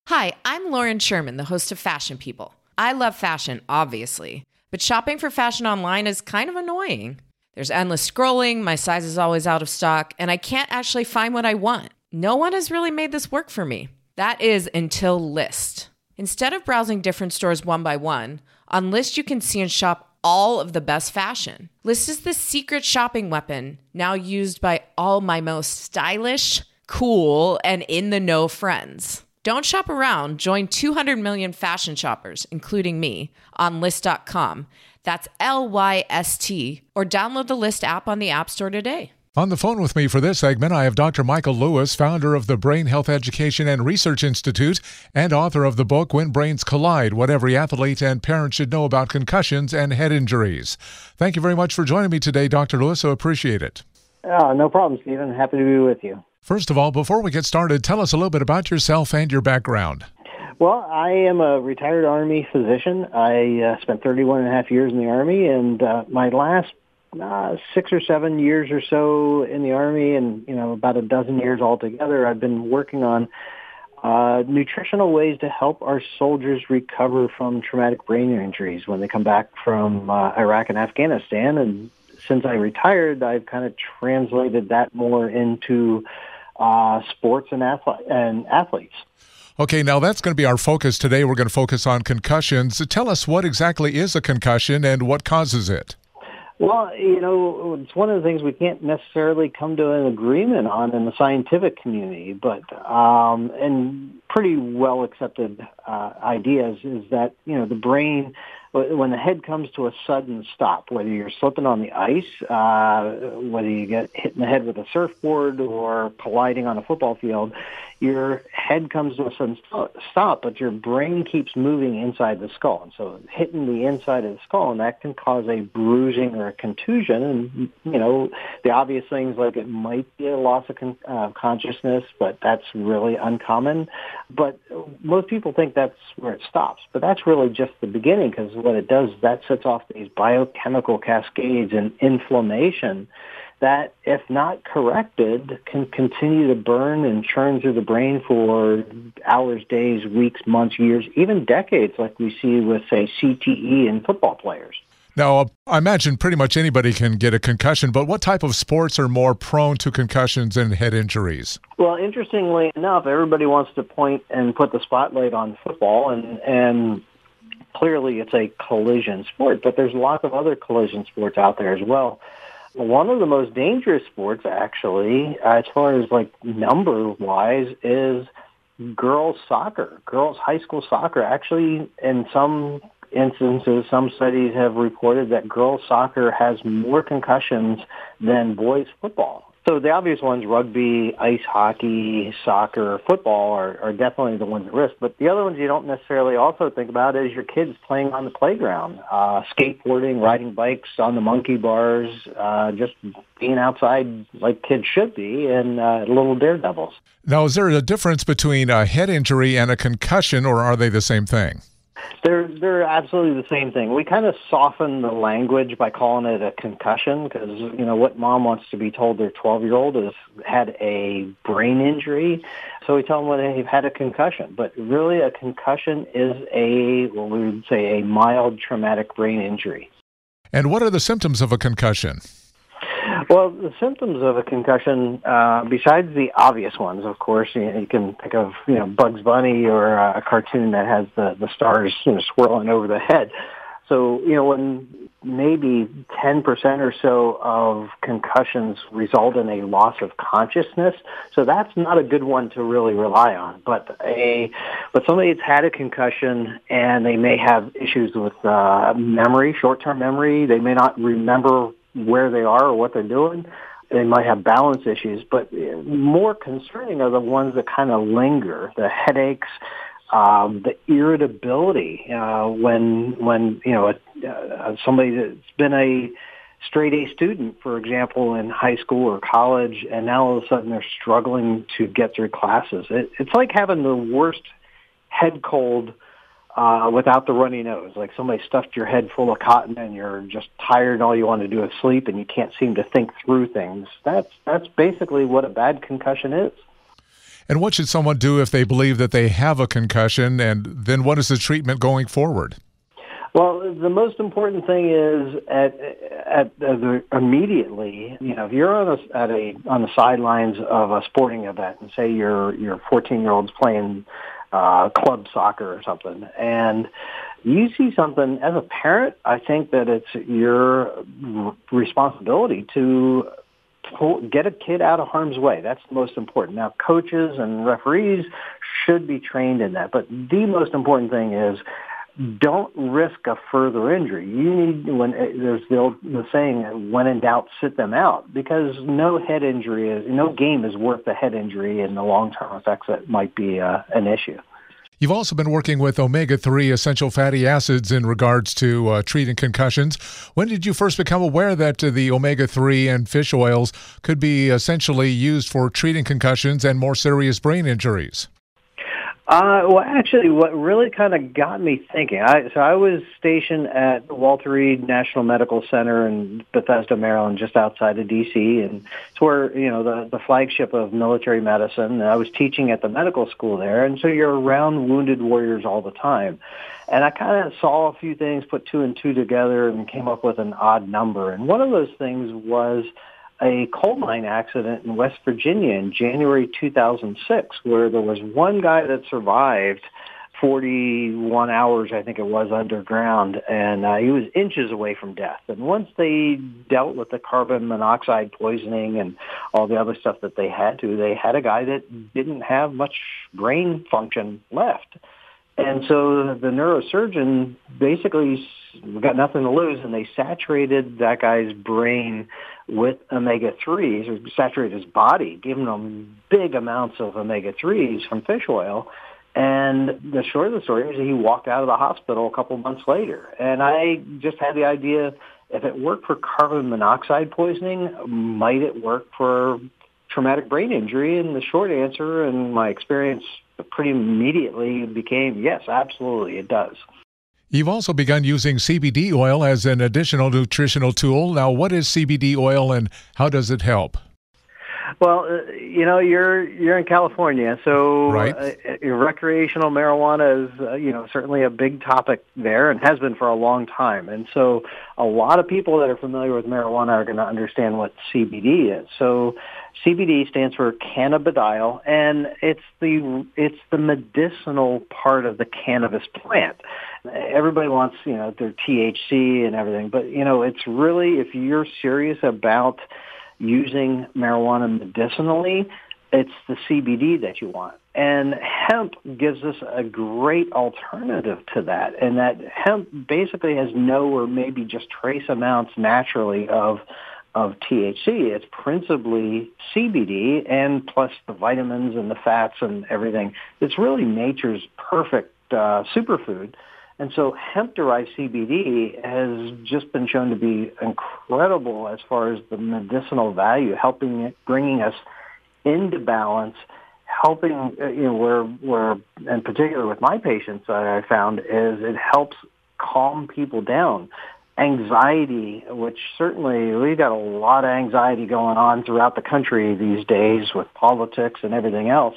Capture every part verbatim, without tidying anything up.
Hi, I'm Lauren Sherman, the host of Fashion People. I love fashion, obviously, but shopping for fashion online is kind of annoying. There's endless scrolling, my size is always out of stock, and I can't actually find what I want. No one has really made this work for me. That is until Lyst. Instead of browsing different stores one by one, on Lyst you can see and shop all of the best fashion. Lyst is the secret shopping weapon now used by all my most stylish, cool, and in-the-know friends. Don't shop around. Join two hundred million fashion shoppers, including me, on Lyst dot com. That's L Y S T, or download the Lyst app on the App Store today. On the phone with me for this segment, I have Doctor Michael Lewis, founder of the Brain Health Education and Research Institute and author of the book When Brains Collide, What Every Athlete and Parent Should Know About Concussions and Head Injuries. Thank you very much for joining me today, Doctor Lewis. I appreciate it. Oh, no problem, Stephen. Happy to be with you. First of all, before we get started, tell us a little bit about yourself and your background. Well, I am a retired Army physician. I uh, spent thirty-one and a half years in the Army, and uh, my last uh, six or seven years or so in the Army, and you know about a dozen years altogether, I've been working on uh, nutritional ways to help our soldiers recover from traumatic brain injuries when they come back from uh, Iraq and Afghanistan. And since I retired, I've kind of translated that more into uh, sports and, athlete, and athletes. Okay, now that's going to be our focus today. We're going to focus on concussions. Tell us what exactly is a concussion and what causes it. Well, you know, it's one of the things we can't necessarily come to an agreement on in the scientific community, but um, and pretty well accepted uh, ideas is that, you know, the brain, when the head comes to a sudden stop, whether you're slipping on the ice, uh, whether you get hit in the head with a surfboard or colliding on a football field, your head comes to a sudden stop, but your brain keeps moving inside the skull. And so hitting the inside of the skull, and that can cause a bruising or a contusion. And, you know, the obvious things like it might be a loss of con- uh, consciousness, but that's really uncommon. But most people think that's where it stops. But that's really just the beginning, because what it does, that sets off these biochemical cascades and inflammation that, if not corrected, can continue to burn and churn through the brain for hours, days, weeks, months, years, even decades, like we see with, say, C T E in football players. Now, I imagine pretty much anybody can get a concussion, but what type of sports are more prone to concussions and head injuries? Well, interestingly enough, everybody wants to point and put the spotlight on football, and and clearly it's a collision sport, but there's lots of other collision sports out there as well. One of the most dangerous sports, actually, as far as like number-wise, is girls soccer. Girls high school soccer. Actually, in some instances, some studies have reported that girls soccer has more concussions than boys football. So the obvious ones, rugby, ice hockey, soccer, football, are, are definitely the ones at risk. But the other ones you don't necessarily also think about is your kids playing on the playground, uh, skateboarding, riding bikes on the monkey bars, uh, just being outside like kids should be, and uh, little daredevils. Now, is there a difference between a head injury and a concussion, or are they the same thing? They're they're absolutely the same thing. We kind of soften the language by calling it a concussion because, you know, what mom wants to be told their twelve-year-old has had a brain injury. So we tell them well, they've had a concussion. But really a concussion is a, well, we would say a mild traumatic brain injury. And what are the symptoms of a concussion? Well, the symptoms of a concussion, uh, besides the obvious ones, of course, you, you can think of, you know, Bugs Bunny or a cartoon that has the, the stars, you know, swirling over the head. So, you know, when maybe ten percent or so of concussions result in a loss of consciousness, so that's not a good one to really rely on. But a, but somebody that's had a concussion and they may have issues with uh, memory, short-term memory. They may not remember where they are or what they're doing. They might have balance issues, but more concerning are the ones that kind of linger, the headaches, um, the irritability, uh, when, when, you know, uh, somebody that's been a straight A student, for example, in high school or college, and now all of a sudden they're struggling to get through classes. It, it's like having the worst head cold Uh, without the runny nose, like somebody stuffed your head full of cotton and you're just tired and all you want to do is sleep and you can't seem to think through things. That's that's basically what a bad concussion is. And what should someone do if they believe that they have a concussion, and then what is the treatment going forward? Well, the most important thing is at, at, at the, immediately, you know, if you're on a, at a on the sidelines of a sporting event, and say your your fourteen year old's playing uh, club soccer or something, and you see something as a parent, I think that it's your responsibility to pull, get a kid out of harm's way. That's the most important. Now, coaches and referees should be trained in that, but the most important thing is, don't risk a further injury. You need, when there's the old the saying, when in doubt, sit them out, because no head injury is, no game is worth the head injury and the long-term effects that might be uh, an issue. You've also been working with omega three essential fatty acids in regards to uh, treating concussions. When did you first become aware that uh, the omega three and fish oils could be essentially used for treating concussions and more serious brain injuries? Uh, well, actually, what really kind of got me thinking, I, so I was stationed at Walter Reed National Medical Center in Bethesda, Maryland, just outside of D C, and it's where, you know, the, the flagship of military medicine. And I was teaching at the medical school there, and so you're around wounded warriors all the time. And I kind of saw a few things, put two and two together, and came up with an odd number. And one of those things was a coal mine accident in West Virginia in January two thousand six, where there was one guy that survived forty-one hours, I think it was, underground, and uh, he was inches away from death. And once they dealt with the carbon monoxide poisoning and all the other stuff that they had to, they had a guy that didn't have much brain function left. And so the neurosurgeon basically got nothing to lose, and they saturated that guy's brain with omega threes, or saturated his body, giving him big amounts of omega threes from fish oil. And the short of the story is he walked out of the hospital a couple months later. And I just had the idea, if it worked for carbon monoxide poisoning, might it work for traumatic brain injury? And the short answer, and my experience pretty immediately, became yes, absolutely, it does. You've also begun using C B D oil as an additional nutritional tool. Now, what is C B D oil and how does it help? Well, uh, you know, you're you're in California, so right. uh, recreational marijuana is, uh, you know, certainly a big topic there and has been for a long time. And so a lot of people that are familiar with marijuana are going to understand what C B D is. So C B D stands for cannabidiol, and it's the it's the medicinal part of the cannabis plant. Everybody wants, you know, their T H C and everything, but, you know, it's really, if you're serious about using marijuana medicinally, it's the C B D that you want. And hemp gives us a great alternative to that. And that hemp basically has no or maybe just trace amounts naturally of of T H C. It's principally C B D and plus the vitamins and the fats and everything. It's really nature's perfect uh, superfood. And so hemp-derived C B D has just been shown to be incredible as far as the medicinal value, helping it, bringing us into balance, helping, you know, where, where, in particular with my patients, I found is it helps calm people down. Anxiety, which certainly we've got a lot of anxiety going on throughout the country these days with politics and everything else.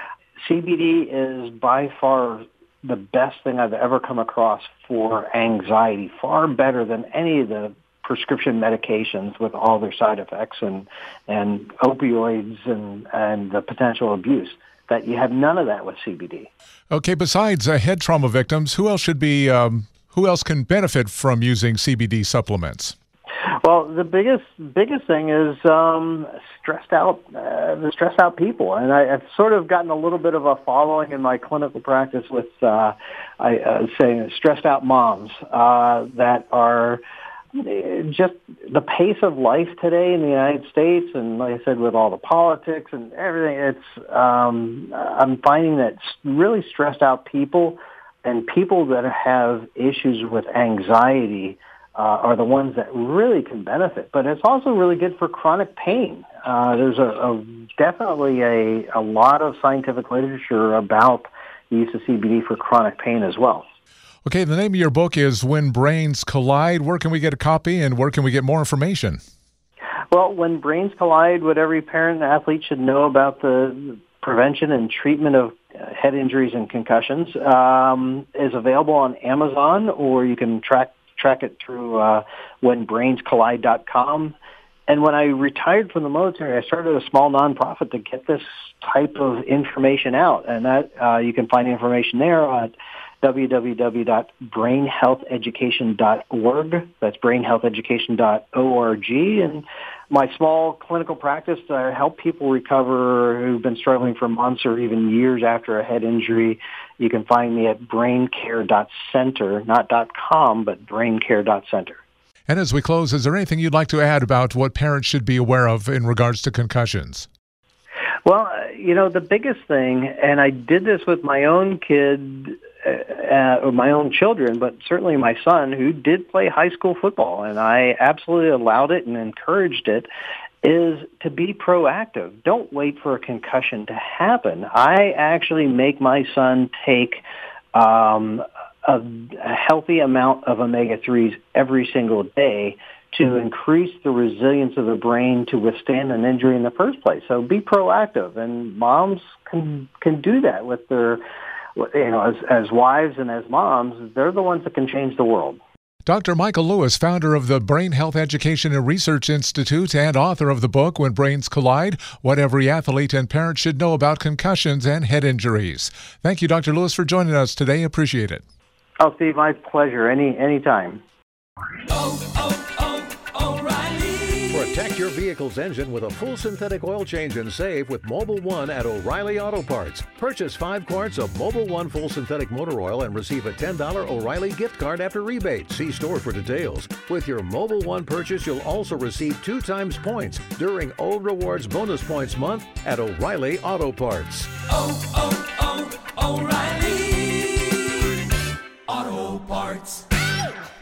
C B D is by far the best thing I've ever come across for anxiety, far better than any of the prescription medications with all their side effects and and opioids and, and the potential abuse. That you have none of that with C B D. Okay, besides uh, head trauma victims, who else should be, um, who else can benefit from using C B D supplements? Well, the biggest biggest thing is um, stressed out, uh, the stressed out people, and I, I've sort of gotten a little bit of a following in my clinical practice with, uh, I uh, say, stressed out moms uh, that are just the pace of life today in the United States, and like I said, with all the politics and everything, it's um, I'm finding that really stressed out people and people that have issues with anxiety Uh, are the ones that really can benefit. But it's also really good for chronic pain. Uh, there's a, a definitely a, a lot of scientific literature about the use of C B D for chronic pain as well. Okay, the name of your book is When Brains Collide. Where can we get a copy and where can we get more information? Well, When Brains Collide, what every parent and athlete should know about the Prevention and Treatment of Head Injuries and Concussions, um, is available on Amazon, or you can track track it through uh, when brains collide dot com. And when I retired from the military, I started a small nonprofit to get this type of information out. And that uh, you can find information there at w w w dot brain health education dot org. That's brain health education dot org. And my small clinical practice, I help people recover who've been struggling for months or even years after a head injury. You can find me at brain care dot center, not .com, but brain care dot center. And as we close, is there anything you'd like to add about what parents should be aware of in regards to concussions? Well, you know, the biggest thing, and I did this with my own kid, uh, or my own children, but certainly my son, who did play high school football, and I absolutely allowed it and encouraged it, is to be proactive. Don't wait for a concussion to happen. I actually make my son take um, a, a healthy amount of omega threes every single day to increase the resilience of the brain to withstand an injury in the first place. So be proactive, and moms can can do that with their, you know, as, as wives and as moms, they're the ones that can change the world. Doctor Michael Lewis, founder of the Brain Health Education and Research Institute and author of the book When Brains Collide, What Every Athlete and Parent Should Know About Concussions and Head Injuries. Thank you, Doctor Lewis, for joining us today. Appreciate it. Oh, Steve, my pleasure. Any anytime. Oh, oh, oh, O'Reilly. Protect your vehicle's engine with a full synthetic oil change and save with Mobil one at O'Reilly Auto Parts. Purchase five quarts of Mobil one full synthetic motor oil and receive a ten dollars O'Reilly gift card after rebate. See store for details. With your Mobil one purchase, you'll also receive two times points during O Rewards Bonus Points Month at O'Reilly Auto Parts. Oh, oh, oh, O'Reilly Auto Parts.